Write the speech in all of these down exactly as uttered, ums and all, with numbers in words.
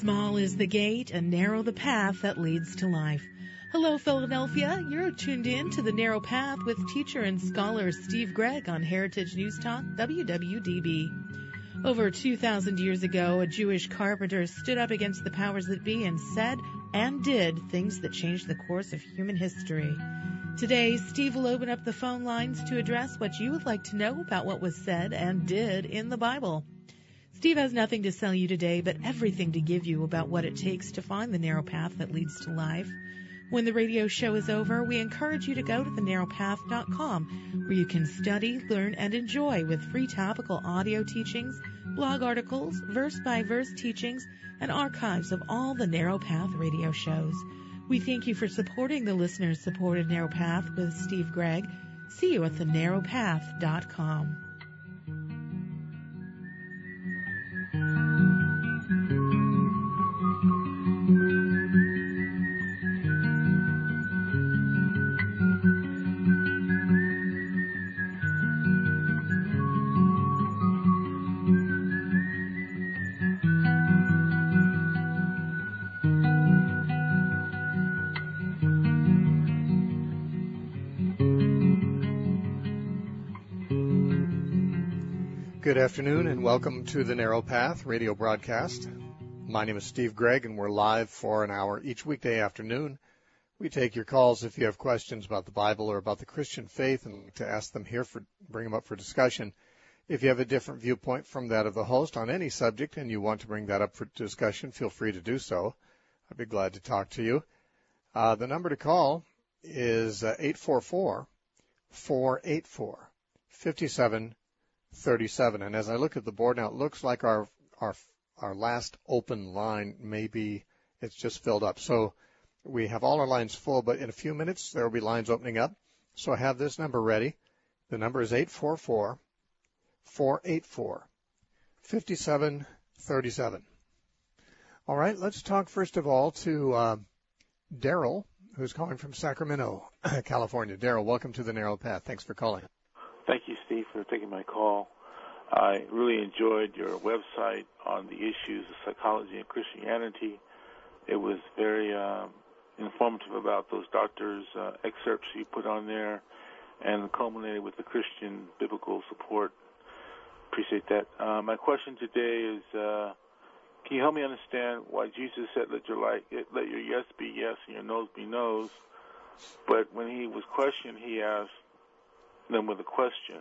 Small is the gate and narrow the path that leads to life. Hello, Philadelphia. You're tuned in to The Narrow Path with teacher and scholar Steve Gregg on Heritage News Talk, W W D B. Over two thousand years ago, a Jewish carpenter stood up against the powers that be and said and did things that changed the course of human history. Today, Steve will open up the phone lines to address what you would like to know about what was said and did in the Bible. Steve has nothing to sell you today, but everything to give you about what it takes to find the narrow path that leads to life. When the radio show is over, we encourage you to go to the narrow path dot com, where you can study, learn, and enjoy with free topical audio teachings, blog articles, verse-by-verse teachings, and archives of all the Narrow Path radio shows. We thank you for supporting the listener-supported Narrow Path with Steve Gregg. See you at the narrow path dot com. Good afternoon and welcome to the Narrow Path radio broadcast. My name is Steve Gregg and we're live for an hour each weekday afternoon. We take your calls if you have questions about the Bible or about the Christian faith and to ask them here, for bring them up for discussion. If you have a different viewpoint from that of the host on any subject and you want to bring that up for discussion, feel free to do so. I'd be glad to talk to you. Uh, the number to call is uh, eight four four, four eight four, five seven thirty-seven. And as I look at the board now, it looks like our our our last open line maybe it's just filled up. So we have all our lines full, but in a few minutes there will be lines opening up. So I have this number ready. The number is eight four four, four eight four, five seven thirty-seven. All right, let's talk first of all to uh, Daryl, who's calling from Sacramento, California. Daryl, welcome to the Narrow Path. Thanks for calling. Thank you, Steve, for taking my call. I really enjoyed your website on the issues of psychology and Christianity. It was very uh, informative about those doctors' uh, excerpts you put on there and culminated with the Christian biblical support. Appreciate that. Uh, my question today is, uh, can you help me understand why Jesus said, let your, light, let your yes be yes and your no's be no's, but when he was questioned, he asked them with a question.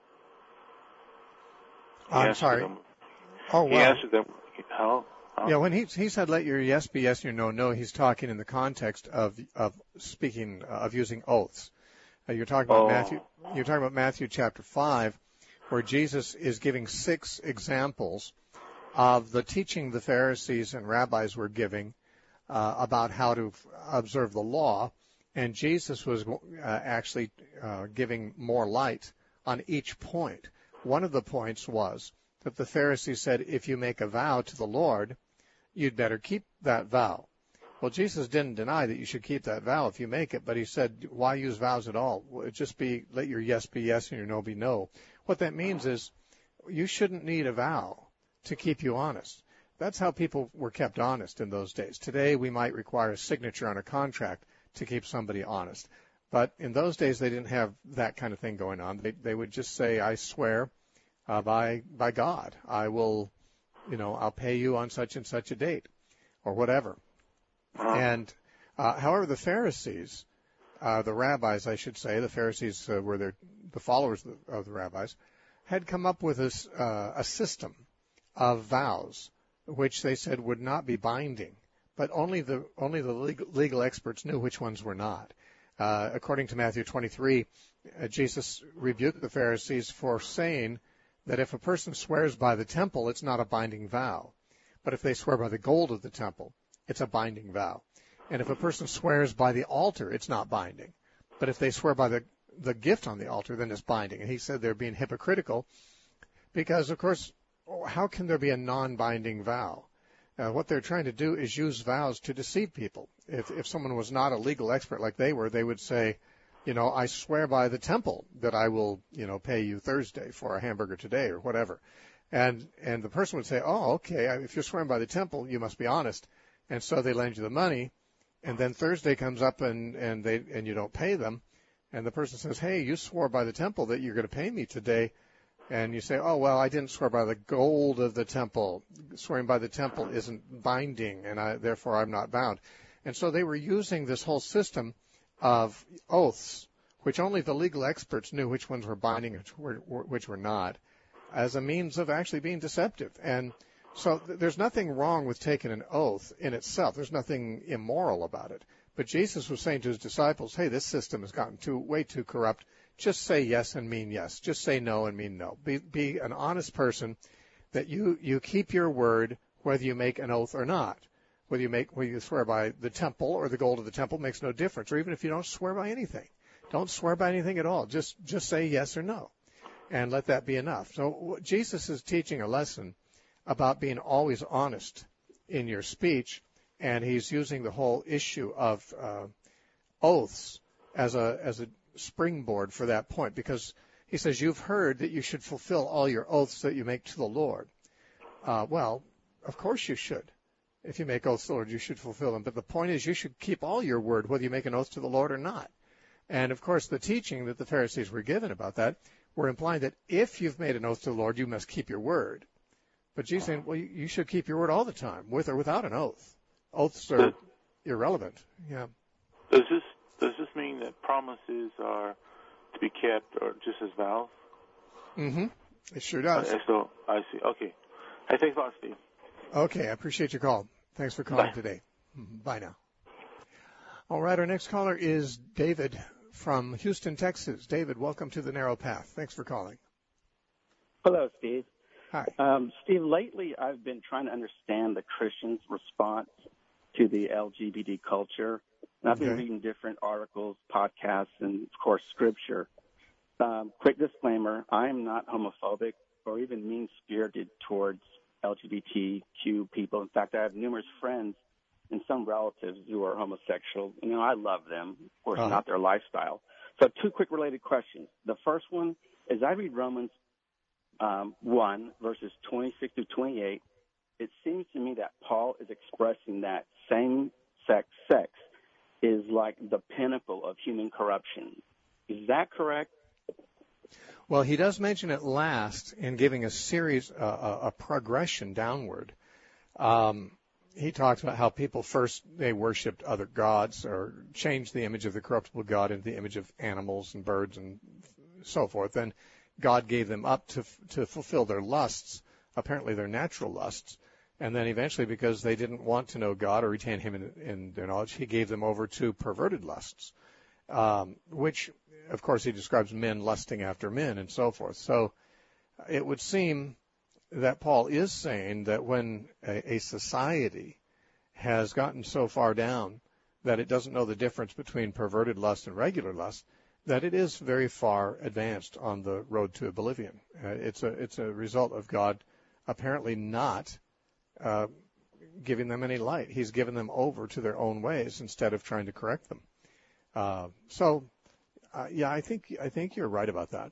He I'm sorry. Them, oh, wow. He answered them, how? how? Yeah, when he he said let your yes be yes and your no no, he's talking in the context of of speaking uh, of using oaths. Uh, you're talking about oh. Matthew. You're talking about Matthew chapter five, where Jesus is giving six examples of the teaching the Pharisees and rabbis were giving uh, about how to f- observe the law. And Jesus was uh, actually uh, giving more light on each point. One of the points was that the Pharisees said, if you make a vow to the Lord, you'd better keep that vow. Well, Jesus didn't deny that you should keep that vow if you make it, but he said, why use vows at all? Well, just be, let your yes be yes and your no be no. What that means is you shouldn't need a vow to keep you honest. That's how people were kept honest in those days. Today, we might require a signature on a contract to keep somebody honest. But in those days, they didn't have that kind of thing going on. They, they would just say, I swear uh, by by God, I will, you know, I'll pay you on such and such a date or whatever. And uh, however, the Pharisees, uh, the rabbis, I should say, the Pharisees uh, were their, the followers of the, of the rabbis, had come up with a, uh, a system of vows, which they said would not be binding. But only the only the legal, legal experts knew which ones were not. Uh, according to Matthew twenty-three, uh, Jesus rebuked the Pharisees for saying that if a person swears by the temple, it's not a binding vow. But if they swear by the gold of the temple, it's a binding vow. And if a person swears by the altar, it's not binding. But if they swear by the, the gift on the altar, then it's binding. And he said they're being hypocritical because, of course, how can there be a non-binding vow? Uh, what they're trying to do is use vows to deceive people. If if someone was not a legal expert like they were, they would say, you know, I swear by the temple that I will, you know, pay you Thursday for a hamburger today or whatever. And and the person would say, oh, okay, if you're swearing by the temple, you must be honest. And so they lend you the money, and then Thursday comes up and, and they and you don't pay them. And the person says, hey, you swore by the temple that you're going to pay me today. And you say, oh, well, I didn't swear by the gold of the temple. Swearing by the temple isn't binding, and I, therefore I'm not bound. And so they were using this whole system of oaths, which only the legal experts knew which ones were binding and which were, which were not, as a means of actually being deceptive. And so th- there's nothing wrong with taking an oath in itself. There's nothing immoral about it. But Jesus was saying to his disciples, hey, this system has gotten too way too corrupt. Just say yes and mean yes. Just say no and mean no. Be, be an honest person, that you, you keep your word whether you make an oath or not. Whether you make whether you swear by the temple or the gold of the temple makes no difference. Or even if you don't swear by anything, don't swear by anything at all. Just just say yes or no, and let that be enough. So Jesus is teaching a lesson about being always honest in your speech. And he's using the whole issue of uh, oaths as a as a springboard for that point, because he says, you've heard that you should fulfill all your oaths that you make to the Lord. Uh, well, of course you should. If you make oaths to the Lord, you should fulfill them. But the point is, you should keep all your word, whether you make an oath to the Lord or not. And, of course, the teaching that the Pharisees were given about that were implying that if you've made an oath to the Lord, you must keep your word. But Jesus saying, well, you should keep your word all the time, with or without an oath. Oaths are irrelevant. Yeah. Does this does this mean that promises are to be kept, or just as vows? Mm-hmm. It sure does. Uh, so I see. Okay. Hey, thanks a lot, Steve. Okay, I appreciate your call. Thanks for calling Bye. today. Bye now. All right, our next caller is David from Houston, Texas. David, welcome to the Narrow Path. Thanks for calling. Hello, Steve. Hi. Um, Steve, lately I've been trying to understand the Christians' response to the L G B T culture. And I've been Okay. reading different articles, podcasts, and, of course, scripture. Um, quick disclaimer, I am not homophobic or even mean-spirited towards L G B T Q people. In fact, I have numerous friends and some relatives who are homosexual. You know, I love them. Of course, Uh-huh. not their lifestyle. So two quick related questions. The first one is I read Romans um, one, verses twenty-six through twenty-eight. It seems to me that Paul is expressing that same-sex sex is like the pinnacle of human corruption. Is that correct? Well, he does mention it last in giving a series, uh, a, a progression downward. Um, he talks about how people first, they worshipped other gods or changed the image of the corruptible God into the image of animals and birds and so forth. Then God gave them up to to fulfill their lusts, apparently their natural lusts. And then eventually, because they didn't want to know God or retain him in, in their knowledge, he gave them over to perverted lusts, um, which, of course, he describes men lusting after men and so forth. So it would seem that Paul is saying that when a, a society has gotten so far down that it doesn't know the difference between perverted lust and regular lust, that it is very far advanced on the road to oblivion. Uh, it's a it's a result of God apparently not uh, giving them any light. He's given them over to their own ways instead of trying to correct them. Uh, so, uh, yeah, I think I think you're right about that.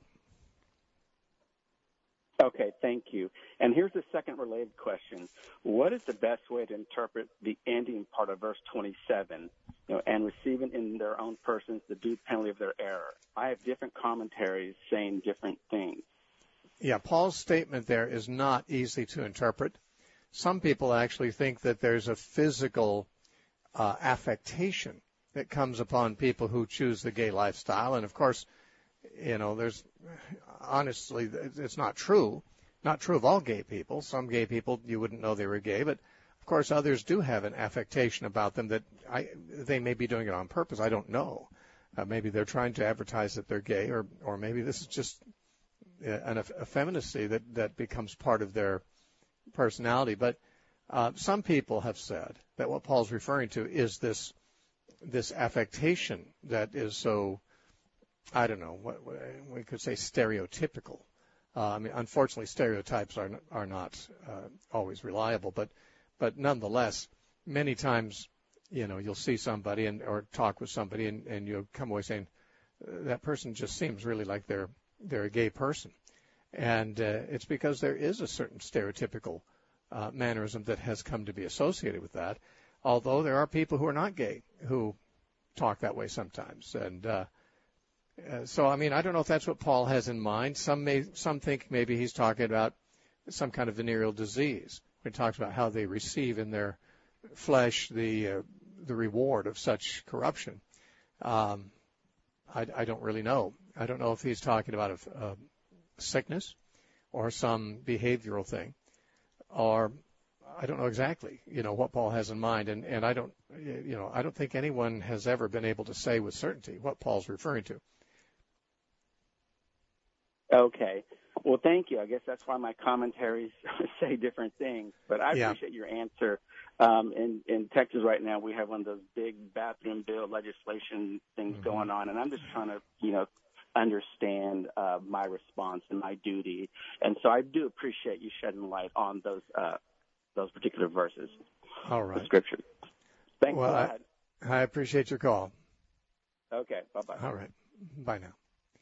Okay, thank you. And here's the second related question. What is the best way to interpret the ending part of verse twenty-seven, you know, and receiving in their own persons the due penalty of their error? I have different commentaries saying different things. Yeah, Paul's statement there is not easy to interpret. Some people actually think that there's a physical uh, affectation that comes upon people who choose the gay lifestyle. And, of course, you know, there's honestly, it's not true. Not true of all gay people. Some gay people, you wouldn't know they were gay. But, of course, others do have an affectation about them that I, they may be doing it on purpose. I don't know. Uh, maybe they're trying to advertise that they're gay, or, or maybe this is just an effeminacy that, that becomes part of their personality. But uh, some people have said that what Paul's referring to is this this affectation that is so, I don't know, what, what we could say stereotypical. Uh, I mean, unfortunately, stereotypes are are not uh, always reliable, but but nonetheless, many times, you know, you'll see somebody and or talk with somebody, and, and you'll come away saying that person just seems really like they're they're a gay person. And uh, it's because there is a certain stereotypical uh, mannerism that has come to be associated with that, although there are people who are not gay who talk that way sometimes. And uh, uh, so, I mean, I don't know if that's what Paul has in mind. Some may, some think maybe he's talking about some kind of venereal disease. He talks about how they receive in their flesh the uh, the reward of such corruption. Um, I, I don't really know. I don't know if he's talking about a, a sickness or some behavioral thing, or I don't know exactly, you know, what Paul has in mind. And, and I don't, you know, I don't think anyone has ever been able to say with certainty what Paul's referring to. Okay. Well, thank you. I guess that's why my commentaries say different things. But I Yeah. appreciate your answer. Um, in, in Texas right now, we have one of those big bathroom bill legislation things Mm-hmm. going on, and I'm just trying to, you know, understand uh, my response and my duty. And so I do appreciate you shedding light on those uh, those particular verses, All right. the scripture. Thanks Well, a I, lot. I appreciate your call. Okay, bye-bye. All right. Bye now.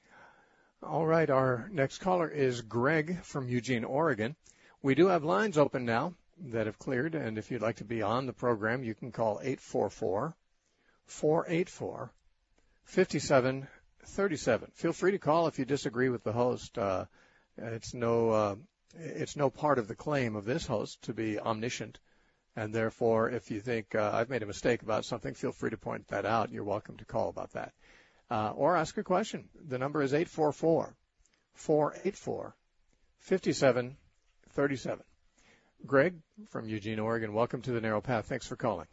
All right. Our next caller is Greg from Eugene, Oregon. We do have lines open now that have cleared, and if you'd like to be on the program, you can call eight four four, four eight four, five seven three seven. Feel free to call if you disagree with the host. Uh, it's no uh, it's no part of the claim of this host to be omniscient, and therefore, if you think uh, I've made a mistake about something, feel free to point that out. You're welcome to call about that. Uh, or ask a question. The number is eight four four, four eight four, five seven three seven. Greg from Eugene, Oregon, welcome to the Narrow Path. Thanks for calling.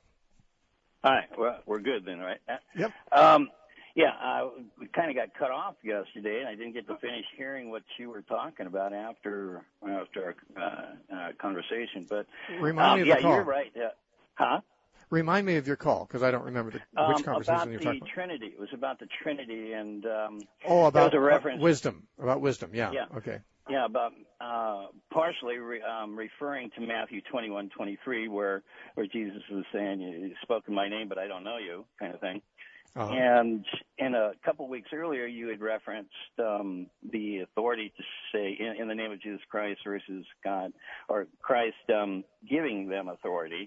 Hi. Well, we're good then, right? Yep. Um, yeah, uh, we kind of got cut off yesterday, and I didn't get to finish hearing what you were talking about after after our uh, uh, conversation. But Remind um, me of yeah, the call. you're right. Uh, huh? Remind me of your call, because I don't remember the, which Um, conversation about you're the talking about. Trinity. It was about the Trinity, and um, Oh, about there was a reference. uh, wisdom. About wisdom, yeah. Yeah. Okay. Yeah, about uh, partially re, um, referring to Matthew twenty-one twenty-three, where where Jesus was saying, "You spoke in my name, but I don't know you," kind of thing. Uh-huh. And in a couple weeks earlier, you had referenced um, the authority to say in, in the name of Jesus Christ versus God, or Christ um, giving them authority.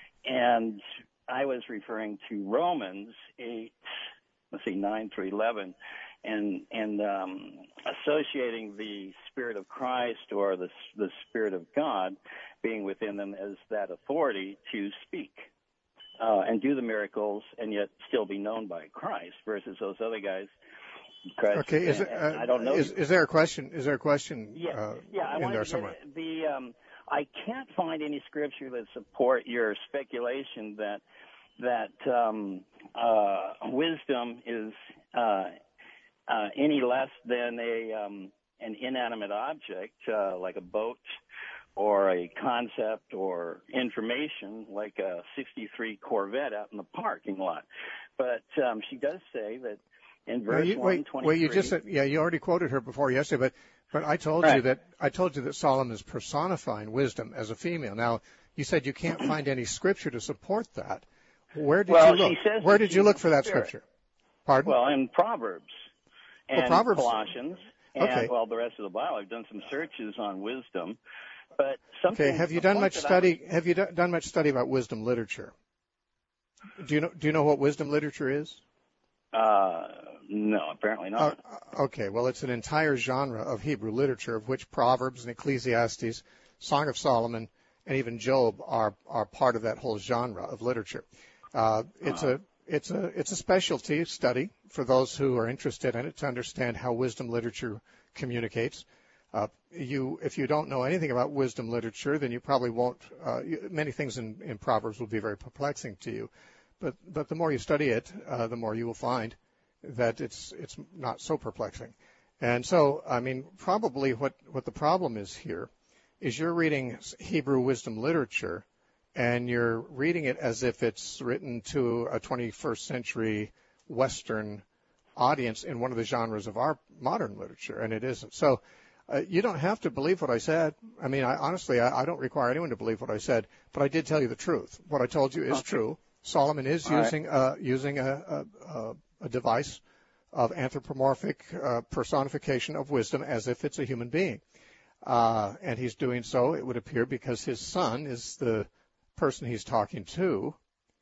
And I was referring to Romans eight, let's see, nine through eleven, and and um, associating the Spirit of Christ or the the Spirit of God being within them as that authority to speak. Uh, and do the miracles, and yet still be known by Christ, versus those other guys. Christ, Okay. Is, and, it, and uh, I don't know. is, is there a question? Is there a question Yeah, uh, yeah. I in wanted there to somewhere? get the. Um, I can't find any scripture that support your speculation that that um, uh, wisdom is uh, uh, any less than a um, an inanimate object uh, like a boat, or a concept or information like a sixty-three Corvette out in the parking lot. But um, she does say that in verse well, you, one wait, twenty-three. well, you just said, yeah, you already quoted her before yesterday, but but I told Right. you that I told you that Solomon is personifying wisdom as a female. Now, you said you can't find any scripture to support that. Where did Well, you look? she says Where that did you she's look a for that spirit. scripture? Pardon? Well, in Proverbs and Proverbs- Colossians and, Okay. well, the rest of the Bible. I've done some searches on wisdom. But something, Okay. Have you the done point much that I study? Have you do- done much study about wisdom literature? Do you know? Do you know what wisdom literature is? was- uh, no, apparently not. Uh, okay. Well, it's an entire genre of Hebrew literature, of which Proverbs and Ecclesiastes, Song of Solomon, and even Job are are part of that whole genre of literature. Uh, it's Uh-huh. a it's a it's a specialty study for those who are interested in it to understand how wisdom literature communicates. Uh, you, if you don't know anything about wisdom literature, then you probably won't. Uh, you, many things in, in Proverbs will be very perplexing to you, but but the more you study it, uh, the more you will find that it's it's not so perplexing. And so, I mean, probably what what the problem is here is you're reading Hebrew wisdom literature, and you're reading it as if it's written to a twenty-first century Western audience in one of the genres of our modern literature, and it isn't. So. Uh, you don't have to believe what I said. I mean, I, honestly, I, I don't require anyone to believe what I said, but I did tell you the truth. What I told you is Okay. true. Solomon is All right. using uh, using a, a, a, a device of anthropomorphic uh, personification of wisdom as if it's a human being. Uh, and he's doing so, it would appear, because his son is the person he's talking to,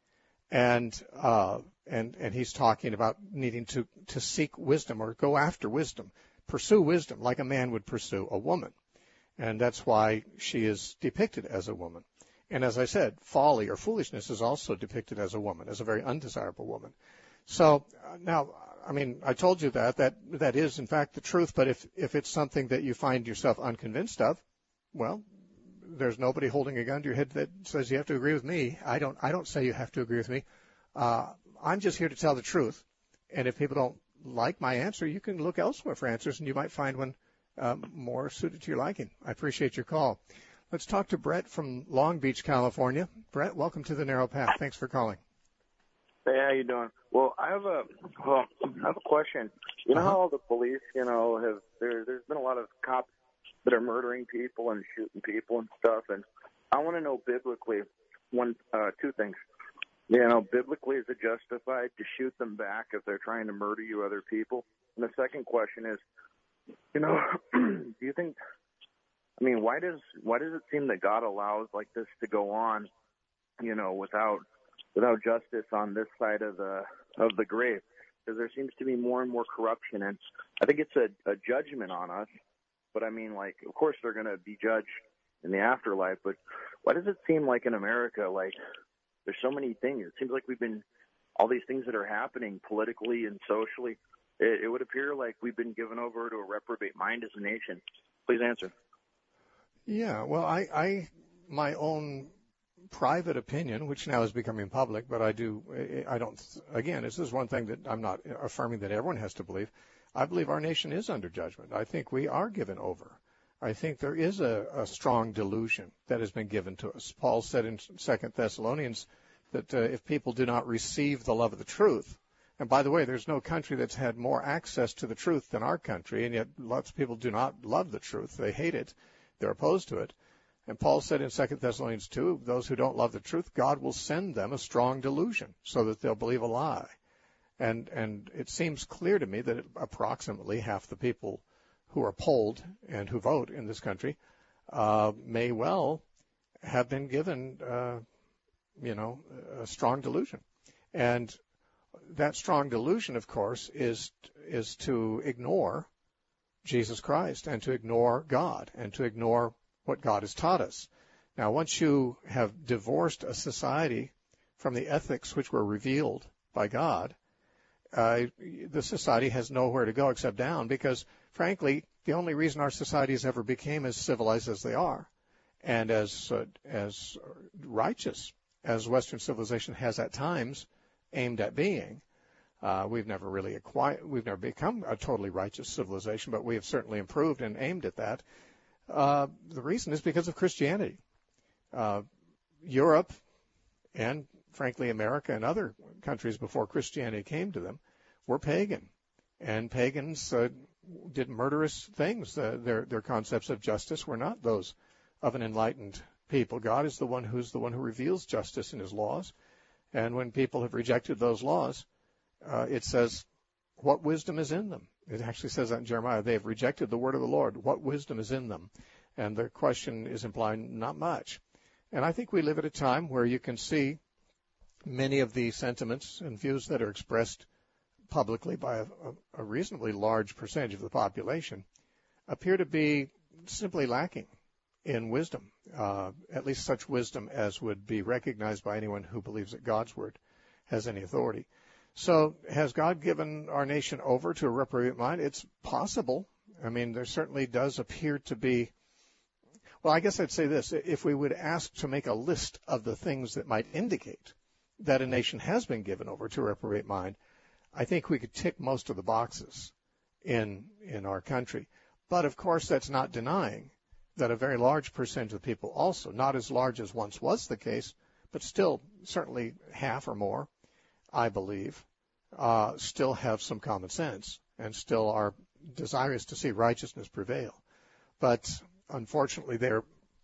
and uh, and and he's talking about needing to, to seek wisdom or go after wisdom, pursue wisdom like a man would pursue a woman. And that's why she is depicted as a woman. And as I said, folly or foolishness is also depicted as a woman, as a very undesirable woman. So uh, now, I mean, I told you that. That that is, in fact, the truth. But if, if it's something that you find yourself unconvinced of, well, there's nobody holding a gun to your head that says you have to agree with me. I don't I don't say you have to agree with me. Uh, I'm just here to tell the truth. And if people don't like my answer, you can look elsewhere for answers, and you might find one um, more suited to your liking. I appreciate your call. Let's talk to Brett from Long Beach, California. Brett, welcome to the Narrow Path. Thanks for calling. Hey, how you doing? Well, I have a well, I have a question. You know Uh-huh. how all the police, you know, have there? There's been a lot of cops that are murdering people and shooting people and stuff, and I want to know biblically one, uh, two things. You know, biblically, is it justified to shoot them back if they're trying to murder you, other people? And the second question is, you know, do you think? I mean, why does why does it seem that God allows like this to go on, you know, without without justice on this side of the of the grave? Because there seems to be more and more corruption, and I think it's a, a judgment on us. But I mean, like, of course they're going to be judged in the afterlife. But why does it seem like in America, like there's so many things? It seems like we've been all these things that are happening politically and socially. It, it would appear like we've been given over to a reprobate mind as a nation. Please answer. Yeah, well, I, I, my own private opinion, which now is becoming public, but I do, I don't, again, this is one thing that I'm not affirming that everyone has to believe. I believe our nation is under judgment. I think we are given over. I think there is a, a strong delusion that has been given to us. Paul said in Second Thessalonians that uh, if people do not receive the love of the truth, and by the way, there's no country that's had more access to the truth than our country, and yet lots of people do not love the truth. They hate it. They're opposed to it. And Paul said in Second Thessalonians two, those who don't love the truth, God will send them a strong delusion so that they'll believe a lie. And and it seems clear to me that approximately half the people who are polled and who vote in this country uh, may well have been given, uh, you know, a strong delusion. And that strong delusion, of course, is is to ignore Jesus Christ and to ignore God and to ignore what God has taught us. Now, once you have divorced a society from the ethics which were revealed by God, uh, the society has nowhere to go except down because, frankly, the only reason our societies ever became as civilized as they are and as uh, as righteous as Western civilization has at times aimed at being. Uh, we've never really acquired, we've never become a totally righteous civilization, but we have certainly improved and aimed at that. Uh, the reason is because of Christianity. Uh, Europe and, frankly, America and other countries before Christianity came to them were pagan. And pagans uh, did murderous things. Uh, their, their concepts of justice were not those of an enlightened people. God is the one who's the one who reveals justice in his laws. And when people have rejected those laws, uh, it says, what wisdom is in them? It actually says that in Jeremiah. They have rejected the word of the Lord. What wisdom is in them? And the question is implying not much. And I think we live at a time where you can see many of the sentiments and views that are expressed publicly by a, a reasonably large percentage of the population appear to be simply lacking in wisdom, uh, at least such wisdom as would be recognized by anyone who believes that God's word has any authority. So has God given our nation over to a reprobate mind? It's possible. I mean, there certainly does appear to be. Well, I guess I'd say this. If we would ask to make a list of the things that might indicate that a nation has been given over to a reprobate mind, I think we could tick most of the boxes in in our country. But, of course, that's not denying that a very large percentage of people also, not as large as once was the case, but still certainly half or more, I believe, uh, still have some common sense and still are desirous to see righteousness prevail. But unfortunately, they're,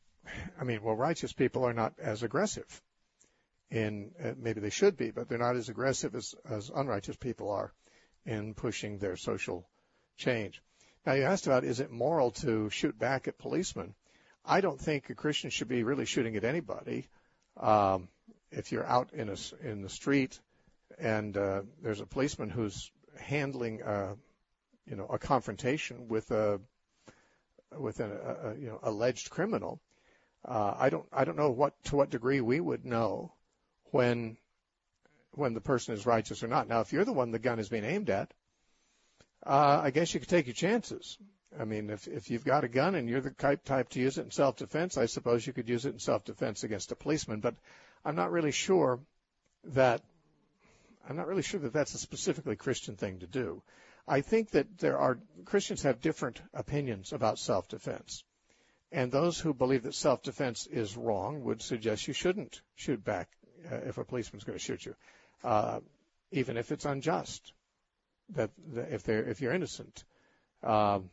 I mean, well, righteous people are not as aggressive in, uh, maybe they should be, but they're not as aggressive as, as unrighteous people are in pushing their social change. Now, you asked about, is it moral to shoot back at policemen? I don't think a Christian should be really shooting at anybody. Um, if you're out in a, in the street and uh, there's a policeman who's handling, a, you know, a confrontation with a with an a, a, you know alleged criminal, uh, I don't I don't know what to what degree we would know when when the person is righteous or not. Now, if you're the one the gun is being aimed at, uh, I guess you could take your chances. I mean, if if you've got a gun and you're the type type to use it in self-defense, I suppose you could use it in self-defense against a policeman. But I'm not really sure that I'm not really sure that that's a specifically Christian thing to do. I think that there are Christians have different opinions about self-defense, and those who believe that self-defense is wrong would suggest you shouldn't shoot back uh, if a policeman's going to shoot you, uh, even if it's unjust. That, that if they're if you're innocent. Um,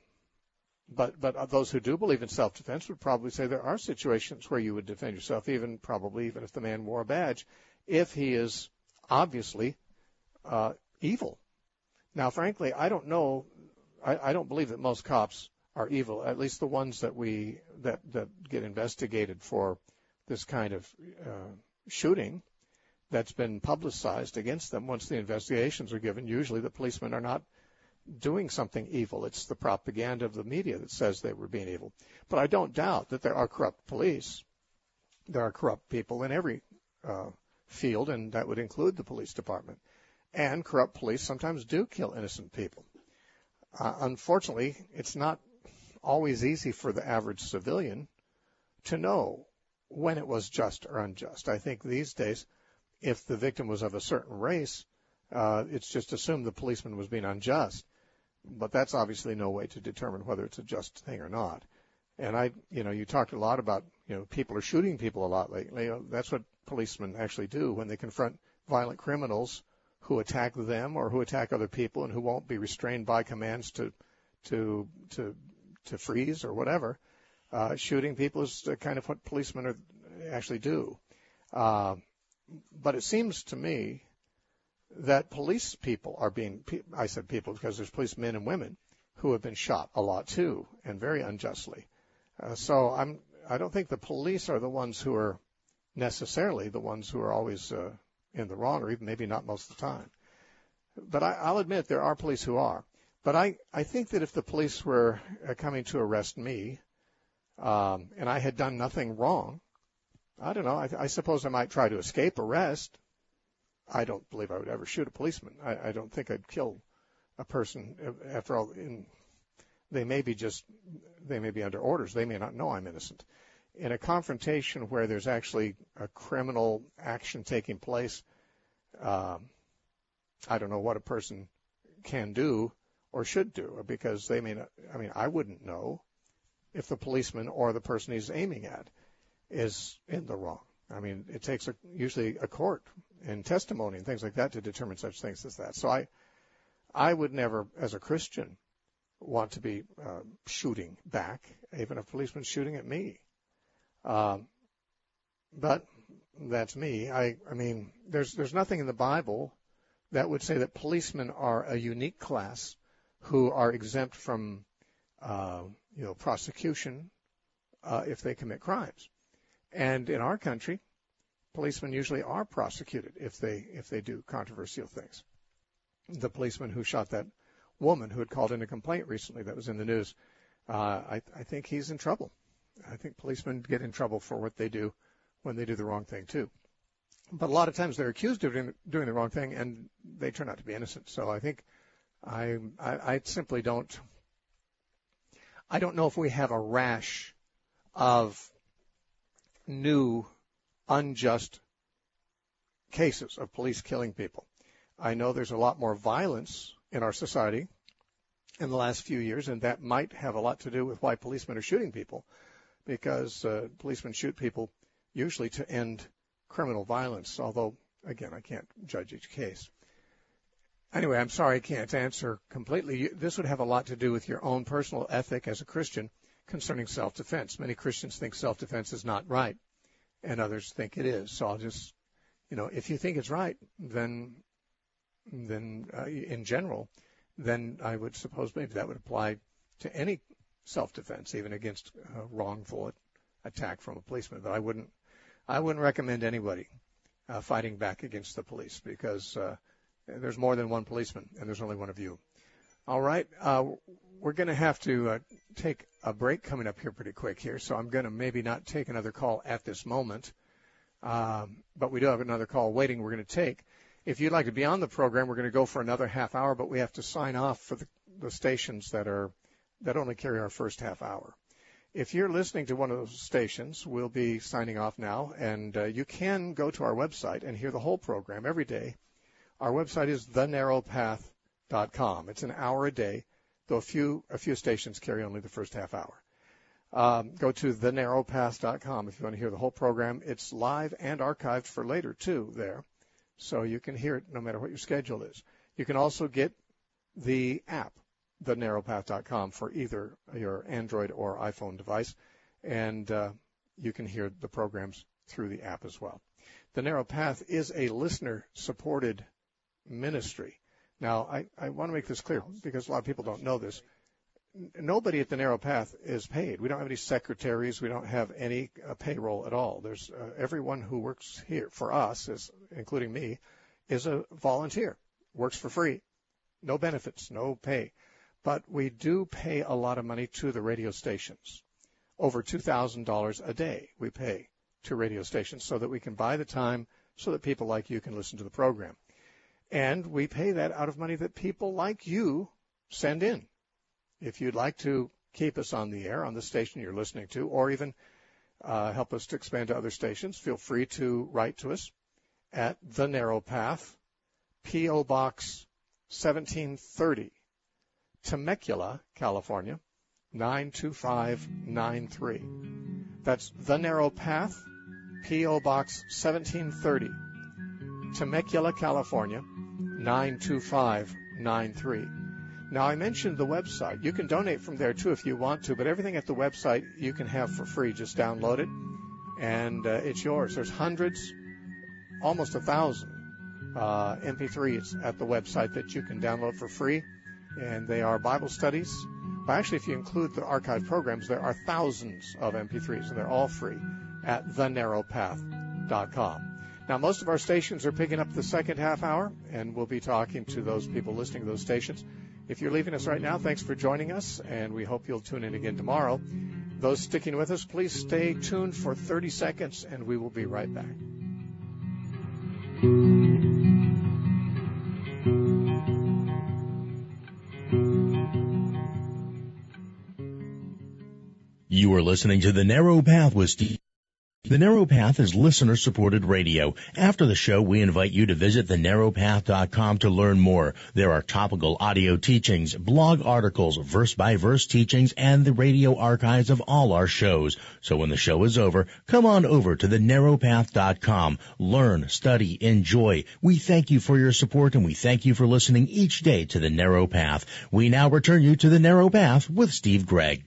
But but those who do believe in self-defense would probably say there are situations where you would defend yourself, even probably even if the man wore a badge, if he is obviously uh, evil. Now, frankly, I don't know. I, I don't believe that most cops are evil. At least the ones that we that that get investigated for this kind of uh, shooting that's been publicized against them. Once the investigations are given, usually the policemen are not doing something evil. It's the propaganda of the media that says they were being evil. But I don't doubt that there are corrupt police. There are corrupt people in every uh, field, and that would include the police department. And corrupt police sometimes do kill innocent people. Uh, unfortunately, it's not always easy for the average civilian to know when it was just or unjust. I think these days, if the victim was of a certain race, uh, it's just assumed the policeman was being unjust. But that's obviously no way to determine whether it's a just thing or not. And I, you know, you talked a lot about, you know, people are shooting people a lot lately. You know, that's what policemen actually do when they confront violent criminals who attack them or who attack other people and who won't be restrained by commands to, to, to, to freeze or whatever. Uh, shooting people is kind of what policemen are, actually do. Uh, but it seems to me that police people are being, I said people because there's policemen and women who have been shot a lot too, and very unjustly. Uh, so I'm, I don't think the police are the ones who are necessarily the ones who are always uh, in the wrong, or even maybe not most of the time. But I, I'll admit there are police who are. But I, I think that if the police were uh, coming to arrest me, um, and I had done nothing wrong, I don't know, I, I suppose I might try to escape arrest. I don't believe I would ever shoot a policeman. I, I don't think I'd kill a person. After all, in, they may be just, they may be under orders. They may not know I'm innocent. In a confrontation where there's actually a criminal action taking place, um, I don't know what a person can do or should do, because they may not, I mean, I wouldn't know if the policeman or the person he's aiming at is in the wrong. I mean, it takes a, usually a court and testimony and things like that to determine such things as that. So I, I would never, as a Christian, want to be uh, shooting back, even if a policeman's shooting at me. Um, but that's me. I, I mean, there's there's nothing in the Bible that would say that policemen are a unique class who are exempt from, uh, you know, prosecution uh, if they commit crimes. And in our country, policemen usually are prosecuted if they if they do controversial things. The policeman who shot that woman who had called in a complaint recently that was in the news, uh, I, I think he's in trouble. I think policemen get in trouble for what they do when they do the wrong thing too. But a lot of times they're accused of doing, doing the wrong thing and they turn out to be innocent. So I think I, I I simply don't. I don't know if we have a rash of new unjust cases of police killing people. I know there's a lot more violence in our society in the last few years, and that might have a lot to do with why policemen are shooting people, because uh, policemen shoot people usually to end criminal violence, although, again, I can't judge each case. Anyway, I'm sorry I can't answer completely. This would have a lot to do with your own personal ethic as a Christian concerning self-defense. Many Christians think self-defense is not right, and others think it is. So I'll just, you know, if you think it's right, then then uh, in general, then I would suppose maybe that would apply to any self-defense, even against a wrongful attack from a policeman. But I wouldn't, I wouldn't recommend anybody uh, fighting back against the police, because uh, there's more than one policeman, and there's only one of you. All right, uh, we're going to have to uh, take a break coming up here pretty quick here, so I'm going to maybe not take another call at this moment, um, but we do have another call waiting we're going to take. If you'd like to be on the program, we're going to go for another half hour, but we have to sign off for the, the stations that are that only carry our first half hour. If you're listening to one of those stations, we'll be signing off now, and uh, you can go to our website and hear the whole program every day. Our website is the narrow path dot com. It's an hour a day, though a few a few stations carry only the first half hour. Um, go to the narrow path dot com if you want to hear the whole program. It's live and archived for later, too, there, so you can hear it no matter what your schedule is. You can also get the app, the narrow path dot com, for either your Android or iPhone device, and uh, you can hear the programs through the app as well. The Narrow Path is a listener-supported ministry. Now, I, I want to make this clear because a lot of people don't know this. Nobody at the Narrow Path is paid. We don't have any secretaries. We don't have any uh, payroll at all. There's uh, everyone who works here for us, is, including me, is a volunteer, works for free, no benefits, no pay. But we do pay a lot of money to the radio stations. Over two thousand dollars a day we pay to radio stations so that we can buy the time so that people like you can listen to the program. And we pay that out of money that people like you send in. If you'd like to keep us on the air on the station you're listening to, or even uh, help us to expand to other stations, feel free to write to us at The Narrow Path, P O. Box seventeen thirty, Temecula, California, nine two five nine three. That's The Narrow Path, P O. Box seventeen thirty, Temecula, California, nine two five nine three. Now, I mentioned the website. You can donate from there, too, if you want to, but everything at the website you can have for free. Just download it, and uh, it's yours. There's hundreds, almost a thousand uh, M P threes at the website that you can download for free, and they are Bible studies. Well, actually, if you include the archive programs, there are thousands of M P threes, and they're all free at the narrow path dot com. Now, most of our stations are picking up the second half hour, and we'll be talking to those people listening to those stations. If you're leaving us right now, thanks for joining us, and we hope you'll tune in again tomorrow. Those sticking with us, please stay tuned for thirty seconds, and we will be right back. You are listening to The Narrow Path with Steve. The Narrow Path is listener-supported radio. After the show, we invite you to visit the narrow path dot com to learn more. There are topical audio teachings, blog articles, verse-by-verse teachings, and the radio archives of all our shows. So when the show is over, come on over to the narrow path dot com. Learn, study, enjoy. We thank you for your support, and we thank you for listening each day to The Narrow Path. We now return you to The Narrow Path with Steve Gregg.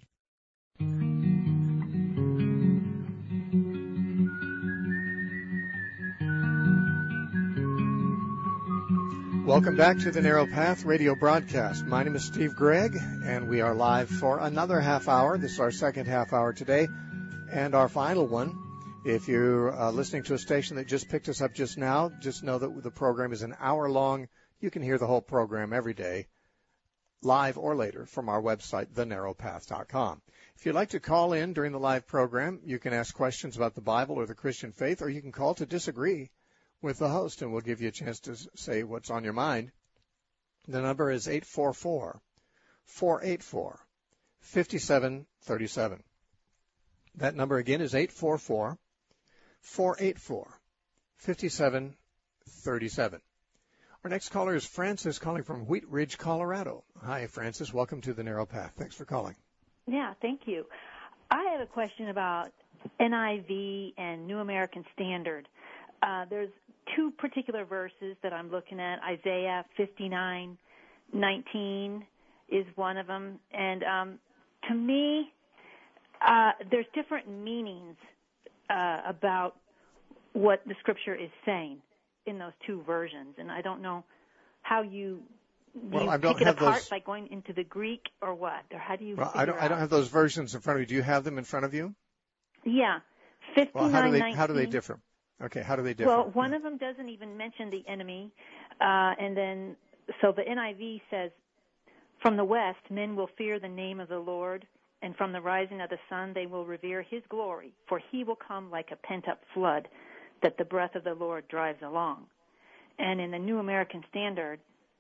Welcome back to the Narrow Path radio broadcast. My name is Steve Gregg, and we are live for another half hour. This is our second half hour today, and our final one. If you're uh, listening to a station that just picked us up just now, just know that the program is an hour long. You can hear the whole program every day, live or later, from our website, the narrow path dot com. If you'd like to call in during the live program, you can ask questions about the Bible or the Christian faith, or you can call to disagree with the host, and we'll give you a chance to say what's on your mind. The number is eight four four, four eight four, five seven three seven. That number again is eight four four, four eight four, five seven three seven. Our next caller is Francis, calling from Wheat Ridge, Colorado. Hi, Francis. Welcome to the Narrow Path. Thanks for calling. Yeah, thank you. I have a question about N I V and New American Standard. Uh, there's two particular verses that I'm looking at. Isaiah fifty-nine nineteen is one of them. And um, to me, uh, there's different meanings uh, about what the Scripture is saying in those two versions. And I don't know how you, do Well, you I don't pick it have apart those- by going into the Greek or what? Or how do you Well, figure I don't. I don't out? have those versions in front of you. Do you have them in front of you? Yeah, Well, fifty-nine how do they nineteen. how do they differ? Okay, how do they differ? Well, one of them doesn't even mention the enemy, uh, and then so the N I V says, "From the west, men will fear the name of the Lord, and from the rising of the sun, they will revere His glory. For He will come like a pent-up flood, that the breath of the Lord drives along." And in the New American Standard,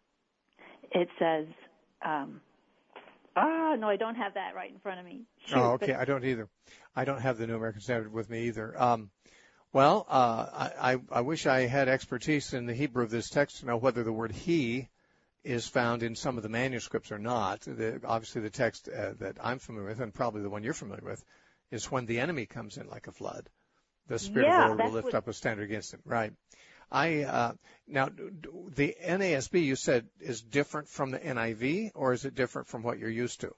it says, um, "Ah, no, I don't have that right in front of me." Shoot, oh, okay. but- I don't either. I don't have the New American Standard with me either. Um, well, uh, I, I, I wish I had expertise in the Hebrew of this text to know whether the word "he" is found in some of the manuscripts or not. The, obviously, the text uh, that I'm familiar with, and probably the one you're familiar with, is when the enemy comes in like a flood. The Spirit Yeah, of the Lord will that's lift what- up a standard against him. Right. I uh, now the N A S B you said is different from the N I V, or is it different from what you're used to?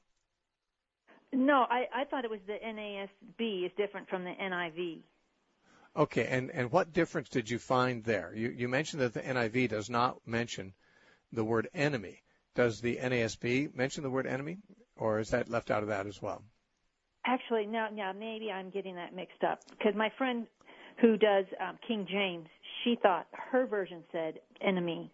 No, I, I thought it was the N A S B is different from the N I V. Okay, and, and what difference did you find there? You, you mentioned that the N I V does not mention the word enemy. Does the N A S B mention the word enemy, or is that left out of that as well? Actually, no, no, maybe I'm getting that mixed up because my friend who does um, King James, she thought her version said enemy.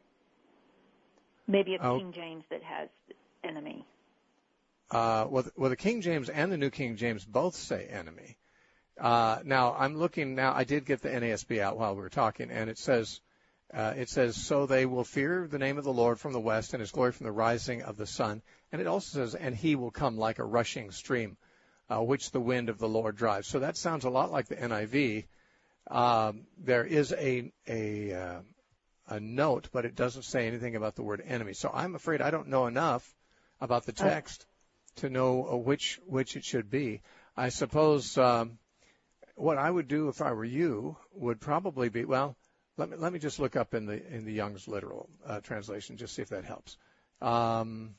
Maybe it's Oh. King James that has enemy. Uh, well, the, well, the King James and the New King James both say enemy. Uh, now, I'm looking now. I did get the N A S B out while we were talking, and it says, uh, it says, so they will fear the name of the Lord from the west and His glory from the rising of the sun. And it also says, and He will come like a rushing stream, uh, which the wind of the Lord drives. So that sounds a lot like the N I V. Um, there is a a uh, a note, but it doesn't say anything about the word enemy. So I'm afraid I don't know enough about the text to know uh, which which it should be. I suppose um, what I would do if I were you would probably be, well, let me let me just look up in the in the Young's literal uh, translation, just see if that helps. Um,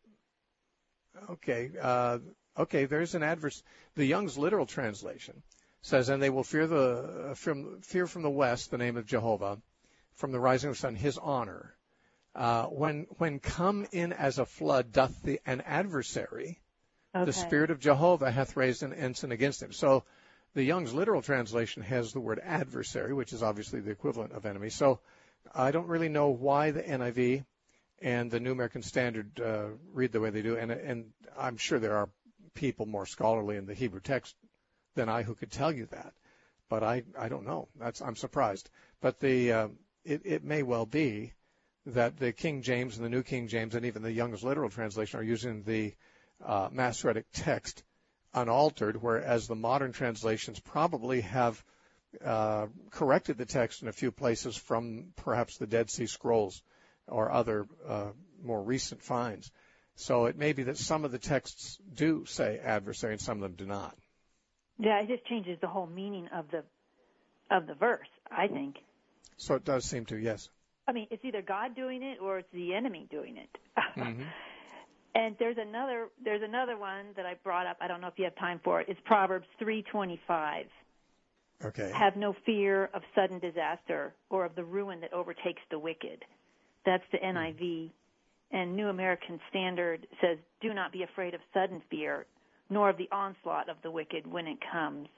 okay, uh, okay. There's an adverse. The Young's literal translation says, and they will fear the uh, from fear from the west the name of Jehovah, from the rising of the sun His honor. Uh, when when come in as a flood doth the an adversary, Okay. the Spirit of Jehovah hath raised an ensign against him. So the Young's literal translation has the word adversary, which is obviously the equivalent of enemy. So I don't really know why the N I V and the New American Standard uh, read the way they do, and and I'm sure there are people more scholarly in the Hebrew text than I who could tell you that, but I I don't know. That's I'm surprised. But the uh, it it may well be that the King James and the New King James and even the Young's literal translation are using the uh, Masoretic text unaltered, whereas the modern translations probably have uh, corrected the text in a few places from perhaps the Dead Sea Scrolls or other uh, more recent finds. So it may be that some of the texts do say adversary and some of them do not. Yeah, it just changes the whole meaning of the of the verse, I think. So it does seem to, yes. I mean, it's either God doing it or it's the enemy doing it. Mm-hmm. And there's another there's another one that I brought up. I don't know if you have time for it. It's Proverbs three twenty-five. Okay. Have no fear of sudden disaster or of the ruin that overtakes the wicked. That's the N I V. And New American Standard says, do not be afraid of sudden fear, nor of the onslaught of the wicked when it comes.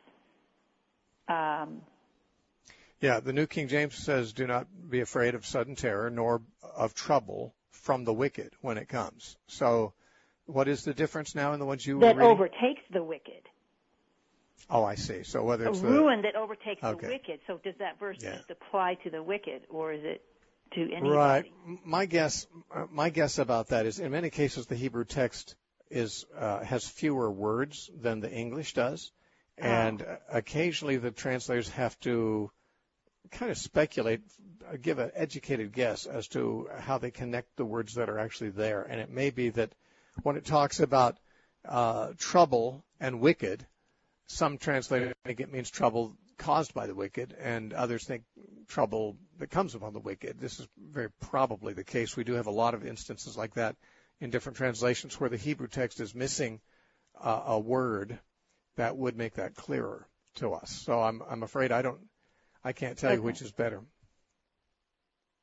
Um, Yeah, the New King James says, do not be afraid of sudden terror, nor of trouble from the wicked when it comes. So what is the difference now in the ones you were that reading? overtakes the wicked. Oh, I see. So whether A it's the ruin that overtakes Okay. the wicked. So does that verse Yeah. just apply to the wicked, or is it to anybody? Right. My guess, my guess about that is, in many cases, the Hebrew text is uh, has fewer words than the English does, and Oh. occasionally the translators have to kind of speculate, give an educated guess as to how they connect the words that are actually there. And it may be that when it talks about uh, trouble and wicked, some translators think it means trouble caused by the wicked, and others think trouble that comes upon the wicked. This is very probably the case. We do have a lot of instances like that in different translations where the Hebrew text is missing uh, a word that would make that clearer to us. So I'm I'm afraid I don't I can't tell you Okay. which is better.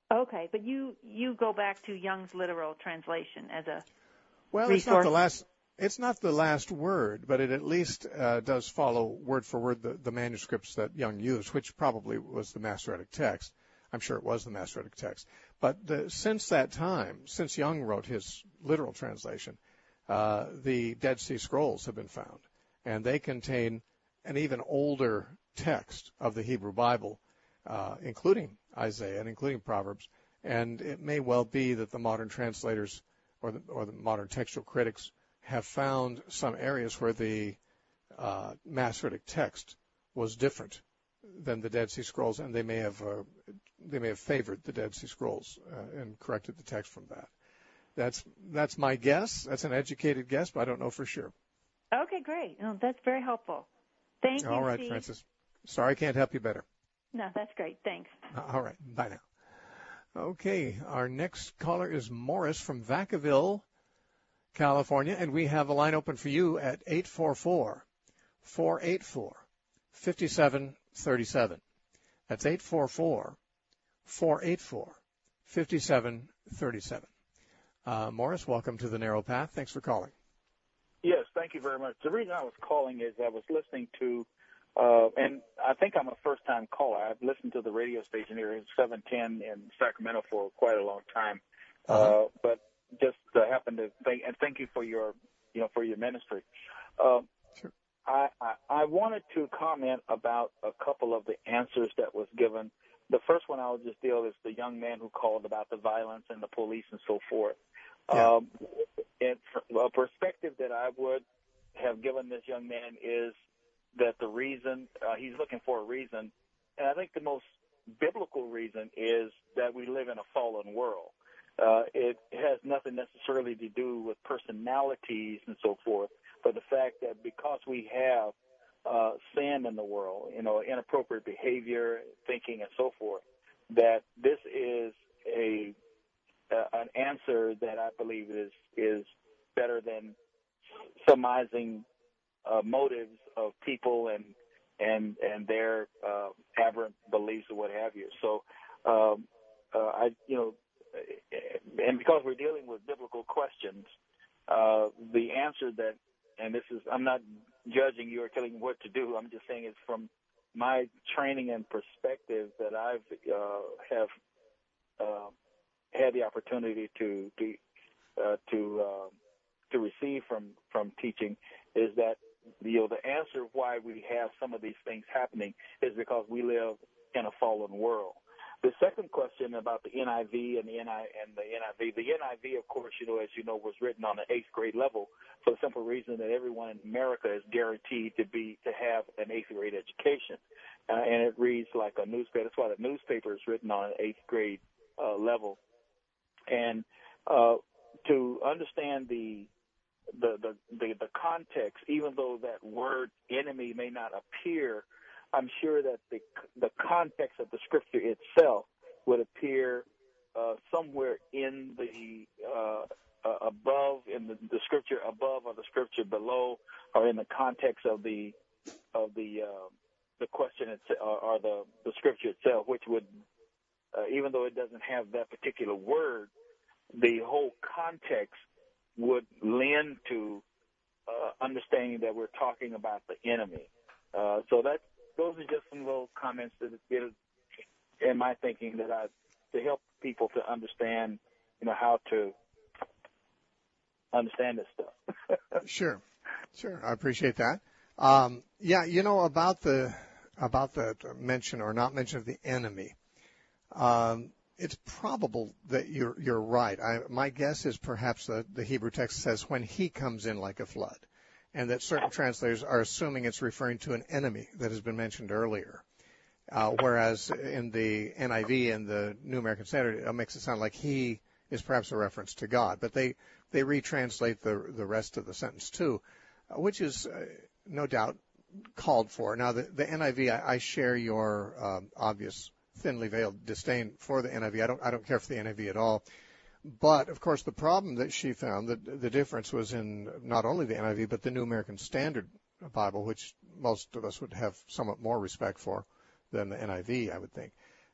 Okay, but you, you go back to Young's literal translation as a well, resource. it's not the last. It's not the last word, but it at least uh, does follow word for word the, the manuscripts that Young used, which probably was the Masoretic text. I'm sure it was the Masoretic text. But the, since that time, since Young wrote his literal translation, uh, the Dead Sea Scrolls have been found, and they contain an even older text of the Hebrew Bible, uh, including Isaiah and including Proverbs. And it may well be that the modern translators or the, or the modern textual critics have found some areas where the uh, Masoretic text was different than the Dead Sea Scrolls, and they may have uh, they may have favored the Dead Sea Scrolls uh, and corrected the text from that. That's that's my guess. That's an educated guess, but I don't know for sure. Okay, great. Oh, that's very helpful. Thank you, All right, Steve. Francis. Sorry I can't help you better. No, that's great. Thanks. All right. Bye now. Okay, our next caller is Morris from Vacaville, California, and we have a line open for you at eight four four, four eight four, five seven three seven. That's eight four four, four eight four, five seven three seven. Uh, Morris, welcome to the Narrow Path. Thanks for calling. Yes, thank you very much. The reason I was calling is I was listening to, uh, and I think I'm a first-time caller. I've listened to the radio station here at seven ten in Sacramento for quite a long time, uh-huh. uh, but just uh, happened to think, and thank you for your, you know, for your ministry. Uh, sure. I, I, I wanted to comment about a couple of the answers that was given. The first one I'll just deal is the young man who called about the violence and the police and so forth. Yeah. Um, and a perspective that I would have given this young man is that the reason, uh, he's looking for a reason, and I think the most biblical reason is that we live in a fallen world. Uh, it has nothing necessarily to do with personalities and so forth, but the fact that because we have uh, sin in the world, you know, inappropriate behavior, thinking, and so forth, that this is a uh, an answer that I believe is is better than surmising uh, motives of people and and and their uh, aberrant beliefs or what have you. So, um, uh, I you know. And because we're dealing with biblical questions, uh, the answer that, and this is, I'm not judging you or telling you what to do. I'm just saying it's from my training and perspective that I've uh, have uh, had the opportunity to to uh, to uh, to receive from from teaching is that you know the answer why we have some of these things happening is because we live in a fallen world. The second question about the N I V and the N I and the N I V, the N I V, of course, you know, as you know, was written on the eighth grade level for the simple reason that everyone in America is guaranteed to be to have an eighth grade education, uh, and it reads like a newspaper. That's why the newspaper is written on an eighth grade uh, level, and uh, to understand the the, the the the context, even though that word enemy may not appear, I'm sure that the the context of the scripture itself would appear uh, somewhere in the uh, uh, above, in the, the scripture above or the scripture below, or in the context of the of the uh, the question itself, or, or the the scripture itself, which would, uh, even though it doesn't have that particular word, the whole context would lend to uh, understanding that we're talking about the enemy. Uh, so that. Those are just some little comments that it, in my thinking that I to help people to understand, you know, how to understand this stuff. Sure, sure, I appreciate that. Um, yeah, you know about the about the mention or not mention of the enemy. Um, it's probable that you're you're right. I, my guess is perhaps the the Hebrew text says when he comes in like a flood, and that certain translators are assuming it's referring to an enemy that has been mentioned earlier. Uh, whereas in the N I V and the New American Standard, it makes it sound like he is perhaps a reference to God. But they, they retranslate the the rest of the sentence too, uh, which is uh, no doubt called for. Now, the, the N I V, I, I share your um, obvious thinly veiled disdain for the N I V. I don't, I don't care for the N I V at all. But, of course, the problem that she found, the, the difference was in not only the N I V, but the New American Standard Bible, which most of us would have somewhat more respect for than the N I V, I would think.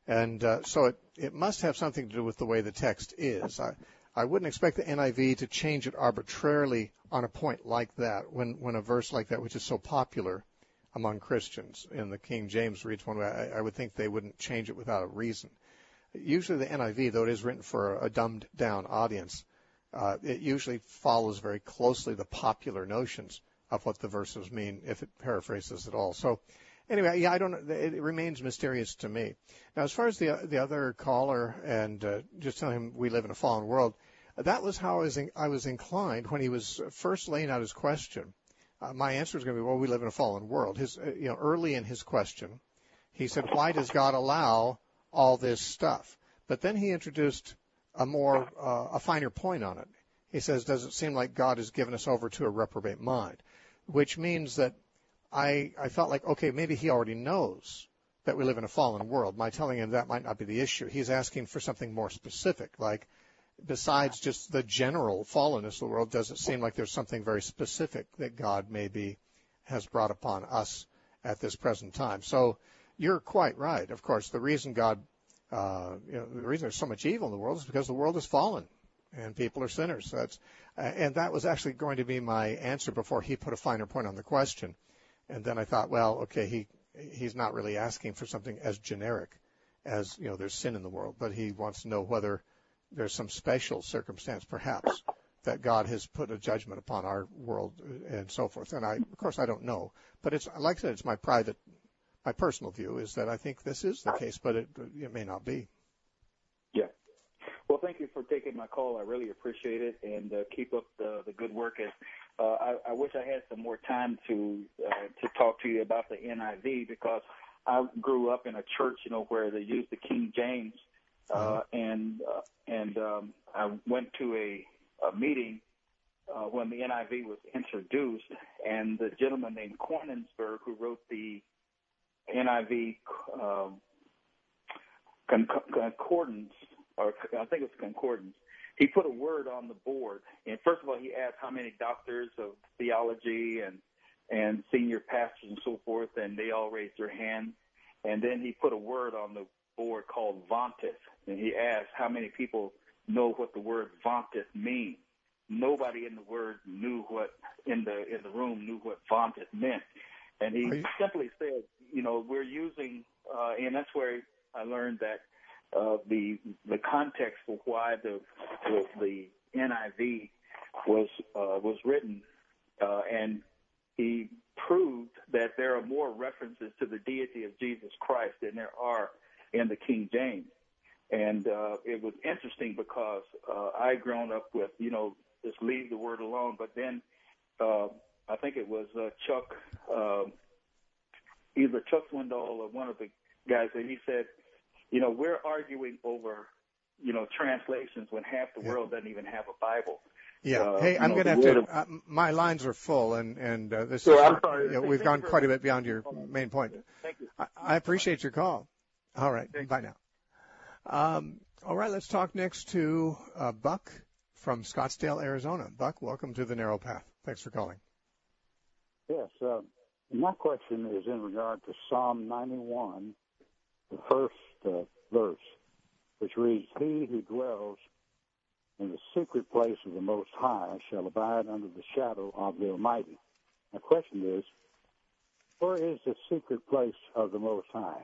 And uh, so it, it must have something to do with the way the text is. I, I wouldn't expect the N I V to change it arbitrarily on a point like that, when, when a verse like that, which is so popular among Christians, in the King James reads one way, I, I would think they wouldn't change it without a reason. Usually the N I V, though it is written for a dumbed-down audience, uh, it usually follows very closely the popular notions of what the verses mean, if it paraphrases at all. So anyway, yeah, I don't know. It remains mysterious to me. Now, as far as the the other caller and uh, just telling him we live in a fallen world, that was how I was, in, I was inclined when he was first laying out his question. Uh, my answer was going to be, well, we live in a fallen world. His, uh, you know, early in his question, he said, why does God allow all this stuff? But then he introduced a more, uh, a finer point on it. He says, does it seem like God has given us over to a reprobate mind? Which means that I, I felt like, okay, maybe he already knows that we live in a fallen world. My telling him that might not be the issue. He's asking for something more specific, like, besides just the general fallenness of the world, does it seem like there's something very specific that God maybe has brought upon us at this present time? So you're quite right. Of course, the reason God, uh, you know, the reason there's so much evil in the world is because the world is fallen and people are sinners. That's, uh, and that was actually going to be my answer before he put a finer point on the question. And then I thought, well, okay, he he's not really asking for something as generic as, you know, there's sin in the world, but he wants to know whether there's some special circumstance, perhaps, that God has put a judgment upon our world and so forth. And I, of course, I don't know. But it's, like I said, it's my private, my personal view is that I think this is the case, but it, it may not be. Yeah. Well, thank you for taking my call. I really appreciate it, and uh, keep up the, the good work. And uh, I, I wish I had some more time to uh, to talk to you about the N I V, because I grew up in a church, you know, where they used the King James. Uh, and uh, and um, I went to a, a meeting uh, when the N I V was introduced, and the gentleman named Kornensberg, who wrote the N I V um, con- concordance, or I think it was concordance, he put a word on the board. And first of all, he asked how many doctors of theology and and senior pastors and so forth, and they all raised their hands. And then he put a word on the board called vaunteth, and he asked how many people know what the word vaunteth means. Nobody in the word knew what in the in the room knew what vaunteth meant, and he simply said, you know, we're using, uh, and that's where I learned that uh, the the context for why the the, the N I V was uh, was written, uh, and he proved that there are more references to the deity of Jesus Christ than there are in the King James. And uh, it was interesting because uh, I grown up with, you know, just leave the word alone. But then uh, I think it was uh, Chuck, uh, either Chuck Swindoll or one of the guys, that he said, you know, we're arguing over, you know, translations when half the yeah. world doesn't even have a Bible. Yeah. Uh, hey, I'm going to have to. Of, uh, my lines are full, and and uh, this so is. I'm sorry. You know, we've gone quite a bit beyond your main point. Thank you. I, I appreciate your call. All right. Thank Bye now. Um, all right. Let's talk next to uh, Buck from Scottsdale, Arizona. Buck, welcome to the Narrow Path. Thanks for calling. Yes. Uh, my question is in regard to Psalm ninety-one, the first uh, verse, which reads, "He who dwells in the secret place of the Most High shall abide under the shadow of the Almighty." My question is, where is the secret place of the Most High?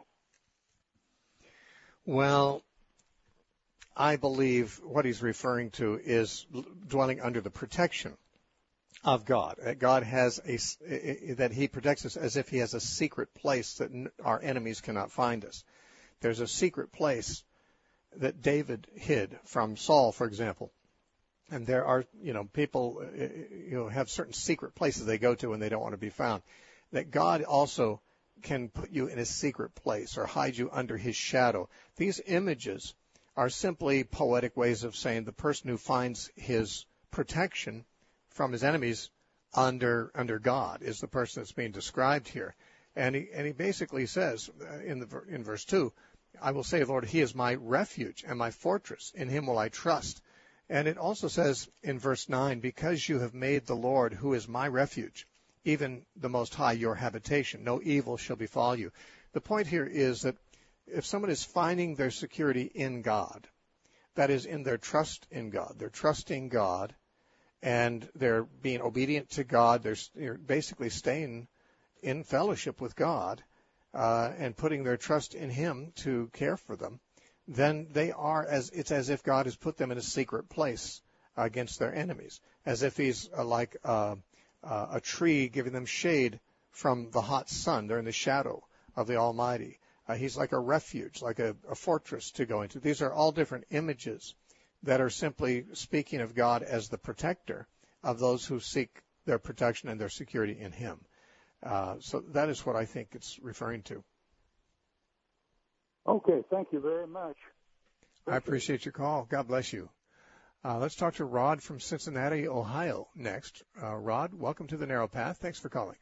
Well, I believe what he's referring to is dwelling under the protection of God. God has a, that he protects us as if he has a secret place that our enemies cannot find us. There's a secret place that David hid from Saul, for example. And there are, you know, people, you know, have certain secret places they go to when they don't want to be found. That God also can put you in a secret place or hide you under his shadow. These images are simply poetic ways of saying the person who finds his protection from his enemies under under God is the person that's being described here. And he and he basically says in the in verse two, "I will say, Lord, he is my refuge and my fortress. In him will I trust." And it also says in verse nine, "Because you have made the Lord, who is my refuge, even the Most High, your habitation, no evil shall befall you." The point here is that if someone is finding their security in God, that is, in their trust in God, they're trusting God, and they're being obedient to God, they're, they're basically staying in fellowship with God uh, and putting their trust in Him to care for them, then they are as it's as if God has put them in a secret place against their enemies, as if He's uh, like uh, uh, a tree giving them shade from the hot sun. They're in the shadow of the Almighty. Uh, he's like a refuge, like a, a fortress to go into. These are all different images that are simply speaking of God as the protector of those who seek their protection and their security in Him. Uh, so that is what I think it's referring to. Okay, thank you very much. I appreciate your call. God bless you. Uh, let's talk to Rod from Cincinnati, Ohio next. Uh, Rod, welcome to the Narrow Path. Thanks for calling.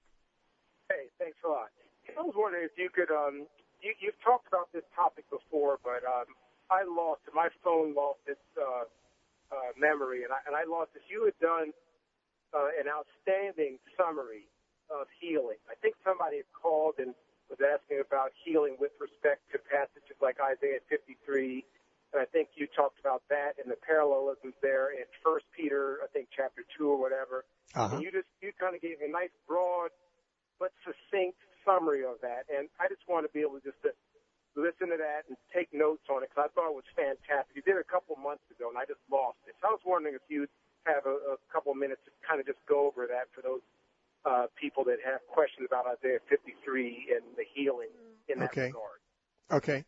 Hey, thanks a lot. I was wondering if you could, um, you, you've talked about this topic before, but um, I lost it. My phone lost its uh, uh, memory, and I, and I lost it. You had done uh, an outstanding summary of healing. I think somebody had called and was asking about healing with respect to passages like Isaiah fifty-three, and I think you talked about that and the parallelisms there in First Peter, I think chapter two or whatever. Uh-huh. And you just you kind of gave a nice broad but succinct summary of that, and I just want to be able to just to listen to that and take notes on it because I thought it was fantastic. You did it a couple months ago, and I just lost it. So I was wondering if you'd have a, a couple minutes to kind of just go over that for those uh, people that have questions about Isaiah fifty-three and the healing in that okay. regard. Okay.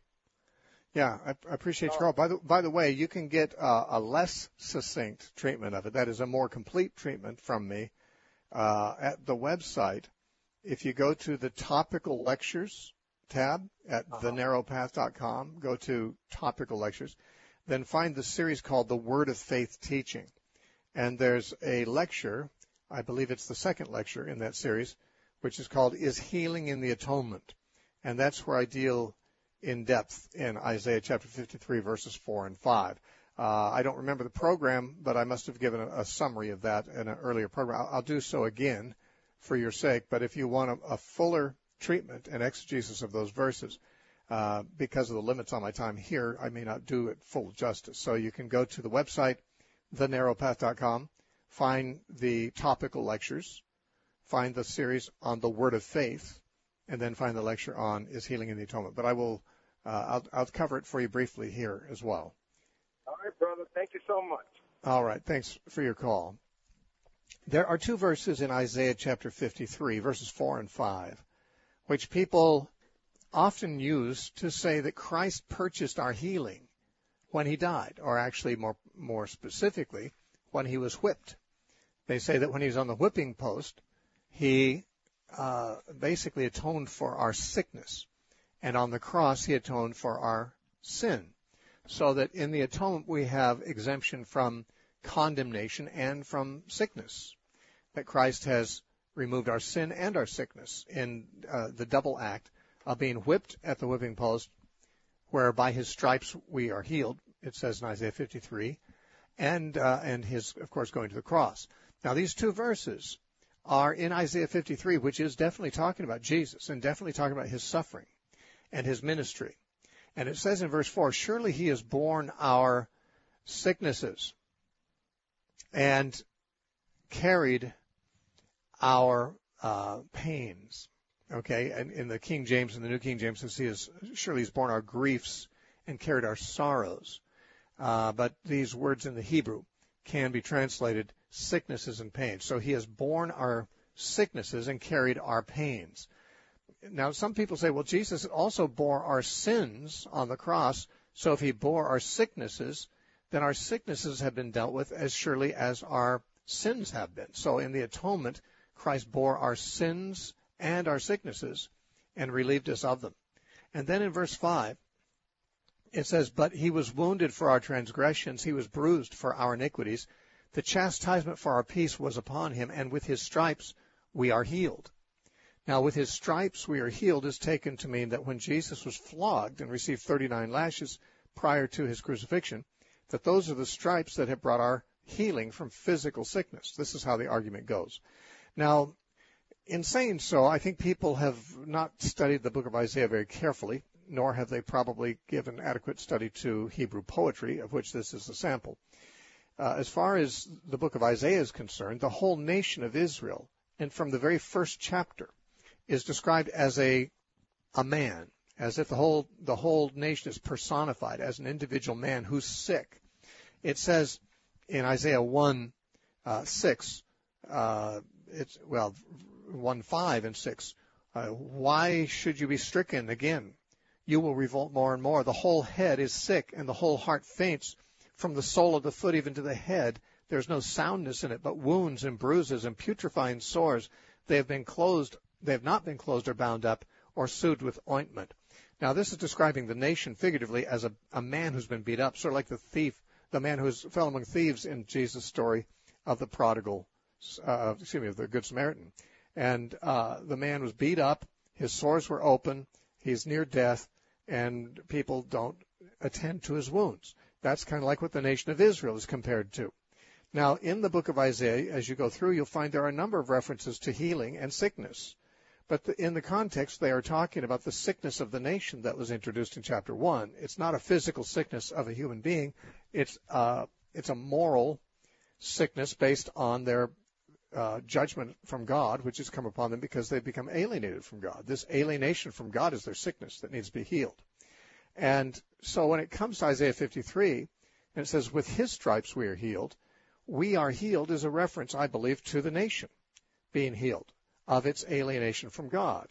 Yeah, I, I appreciate your call. By the, by the way, you can get uh, a less succinct treatment of it. That is a more complete treatment from me uh, at the website. If you go to the Topical Lectures tab at uh-huh. the narrow path dot com, go to Topical Lectures, then find the series called The Word of Faith Teaching. And there's a lecture, I believe it's the second lecture in that series, which is called Is Healing in the Atonement? And that's where I deal in depth in Isaiah chapter fifty-three, verses four and five. Uh, I don't remember the program, but I must have given a, a summary of that in an earlier program. I'll, I'll do so again for your sake, but if you want a, a fuller treatment and exegesis of those verses, uh, because of the limits on my time here, I may not do it full justice. So you can go to the website, the narrow path dot com, find the topical lectures, find the series on the Word of Faith, and then find the lecture on Is Healing in the Atonement. But I will, uh, I'll, I'll cover it for you briefly here as well. All right, brother. Thank you so much. All right. Thanks for your call. There are two verses in Isaiah chapter fifty-three, verses four and five, which people often use to say that Christ purchased our healing when He died, or actually more, more specifically, when He was whipped. They say that when He was on the whipping post, He uh, basically atoned for our sickness, and on the cross He atoned for our sin, so that in the atonement we have exemption from condemnation and from sickness, that Christ has removed our sin and our sickness in uh, the double act of being whipped at the whipping post, where by His stripes we are healed, it says in Isaiah fifty-three, and uh, and His, of course, going to the cross. Now, these two verses are in Isaiah fifty-three, which is definitely talking about Jesus and definitely talking about His suffering and His ministry. And it says in verse four, surely He has borne our sicknesses and carried our uh, pains. Okay, and in the King James and the New King James, it says He has, surely He's borne our griefs and carried our sorrows. Uh, but these words in the Hebrew can be translated sicknesses and pains. So He has borne our sicknesses and carried our pains. Now, some people say, well, Jesus also bore our sins on the cross, so if He bore our sicknesses, then our sicknesses have been dealt with as surely as our sins have been. So in the atonement, Christ bore our sins and our sicknesses and relieved us of them. And then in verse five, it says, but He was wounded for our transgressions, He was bruised for our iniquities. The chastisement for our peace was upon Him, and with His stripes we are healed. Now, with His stripes we are healed is taken to mean that when Jesus was flogged and received thirty-nine lashes prior to His crucifixion, that those are the stripes that have brought our healing from physical sickness. This is how the argument goes. Now, in saying so, I think people have not studied the book of Isaiah very carefully. nor have they probably given adequate study to Hebrew poetry, of which this is a sample. Uh, as far as the book of Isaiah is concerned, the whole nation of Israel, and from the very first chapter, is described as a a man, as if the whole the whole nation is personified as an individual man who's sick. It says in Isaiah one uh, six, uh, it's well one five and six. Uh, why should you be stricken again? You will revolt more and more. The whole head is sick, and the whole heart faints. From the sole of the foot even to the head, there's no soundness in it, but wounds and bruises and putrefying sores. They have been closed. They have not been closed or bound up or soothed with ointment. Now, this is describing the nation figuratively as a, a man who's been beat up, sort of like the thief, the man who fell among thieves in Jesus' story of the prodigal, uh, excuse me, of the Good Samaritan. And uh, the man was beat up. His sores were open. He's near death, and people don't attend to his wounds. That's kind of like what the nation of Israel is compared to. Now, in the book of Isaiah, as you go through, you'll find there are a number of references to healing and sickness. But the, in the context, they are talking about the sickness of the nation that was introduced in chapter one. It's not a physical sickness of a human being. It's, uh, it's a moral sickness based on their uh, judgment from God, which has come upon them because they've become alienated from God. This alienation from God is their sickness that needs to be healed. And so when it comes to Isaiah fifty-three, and it says, with his stripes we are healed, we are healed is a reference, I believe, to the nation being healed of its alienation from God.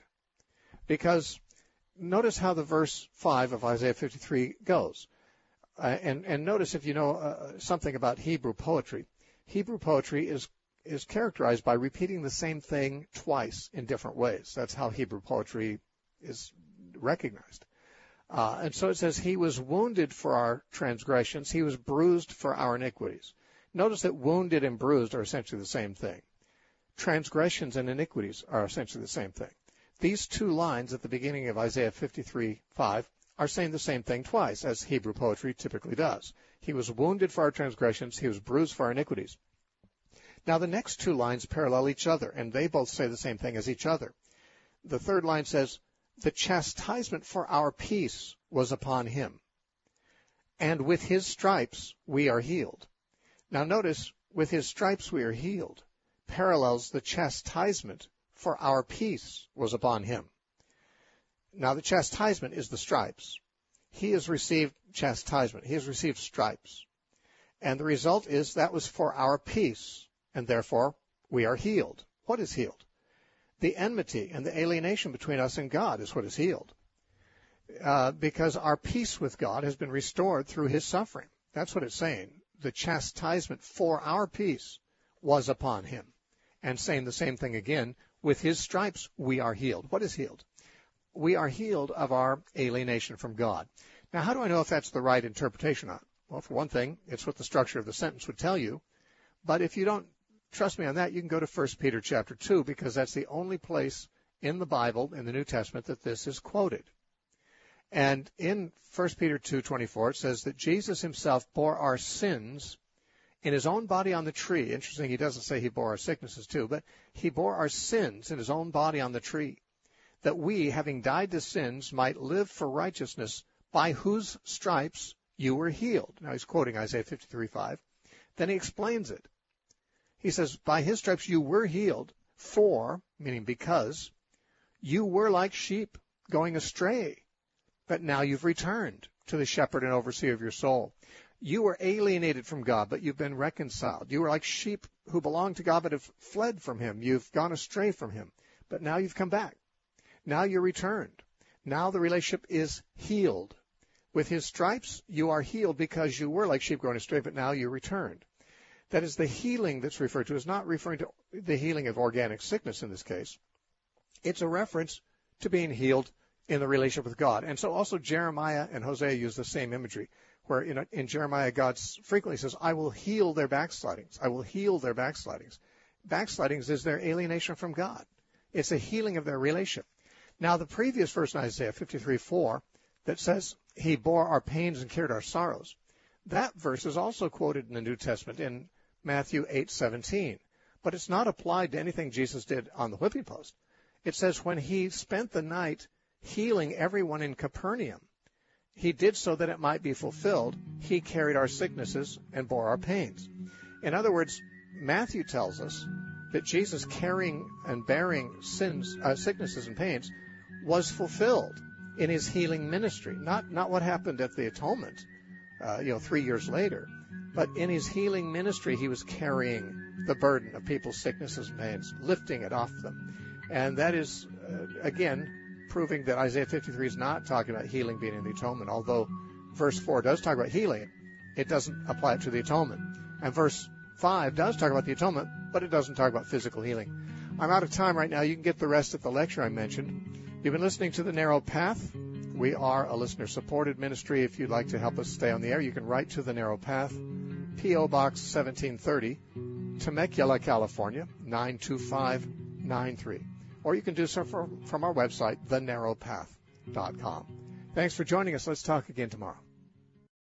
Because notice how the verse five of Isaiah fifty-three goes. Uh, and, and notice if you know uh, something about Hebrew poetry, Hebrew poetry is, is characterized by repeating the same thing twice in different ways. That's how Hebrew poetry is recognized. Uh, and so it says, he was wounded for our transgressions, he was bruised for our iniquities. Notice that wounded and bruised are essentially the same thing. Transgressions and iniquities are essentially the same thing. These two lines at the beginning of Isaiah fifty-three five are saying the same thing twice, as Hebrew poetry typically does. He was wounded for our transgressions, he was bruised for our iniquities. Now the next two lines parallel each other, and they both say the same thing as each other. The third line says, the chastisement for our peace was upon him, and with his stripes we are healed. Now notice, with his stripes we are healed, parallels the chastisement for our peace was upon him. Now the chastisement is the stripes. He has received chastisement. He has received stripes. And the result is that was for our peace, and therefore we are healed. What is healed? The enmity and the alienation between us and God is what is healed. Uh, because our peace with God has been restored through his suffering. That's what it's saying. The chastisement for our peace was upon him. And saying the same thing again, with his stripes we are healed. What is healed? We are healed of our alienation from God. Now, how do I know if that's the right interpretation on it? Well, for one thing, it's what the structure of the sentence would tell you. But if you don't trust me on that, you can go to First Peter chapter two, because that's the only place in the Bible, in the New Testament, that this is quoted. And in First Peter two twenty-four, it says that Jesus himself bore our sins in his own body on the tree. Interesting, he doesn't say he bore our sicknesses too, but he bore our sins in his own body on the tree, that we, having died to sins, might live for righteousness, by whose stripes you were healed. Now he's quoting Isaiah fifty-three five. Then he explains it. He says, by his stripes you were healed, for, meaning because, you were like sheep going astray, but now you've returned to the shepherd and overseer of your soul. You were alienated from God, but you've been reconciled. You were like sheep who belong to God, but have fled from him. You've gone astray from him, but now you've come back. Now you're returned. Now the relationship is healed. With his stripes, you are healed because you were like sheep going astray, but now you're returned. That is, the healing that's referred to is not referring to the healing of organic sickness in this case. It's a reference to being healed in the relationship with God. And so also Jeremiah and Hosea use the same imagery, where in, in Jeremiah God frequently says, I will heal their backslidings. I will heal their backslidings. Backslidings is their alienation from God. It's a healing of their relationship. Now the previous verse in Isaiah fifty-three four that says, he bore our pains and carried our sorrows, that verse is also quoted in the New Testament in Matthew eight seventeen, but it's not applied to anything Jesus did on the whipping post. It says when he spent the night, healing everyone in Capernaum. He did so that it might be fulfilled. He carried our sicknesses and bore our pains. In other words, Matthew tells us that Jesus carrying and bearing sins, uh, sicknesses and pains was fulfilled in his healing ministry. Not not what happened at the atonement, uh, you know, three years later, but in his healing ministry, he was carrying the burden of people's sicknesses and pains, lifting it off them. And that is, uh, again, proving that Isaiah fifty-three is not talking about healing being in the atonement. Although verse four does talk about healing, it doesn't apply it to the atonement. And verse five does talk about the atonement, but it doesn't talk about physical healing. I'm out of time right now. You can get the rest of the lecture I mentioned. You've been listening to The Narrow Path. We are a listener-supported ministry. If you'd like to help us stay on the air, you can write to The Narrow Path, P O. Box seventeen thirty, Temecula, California, nine two five nine three. Or you can do so from, from our website, the narrow path dot com. Thanks for joining us. Let's talk again tomorrow.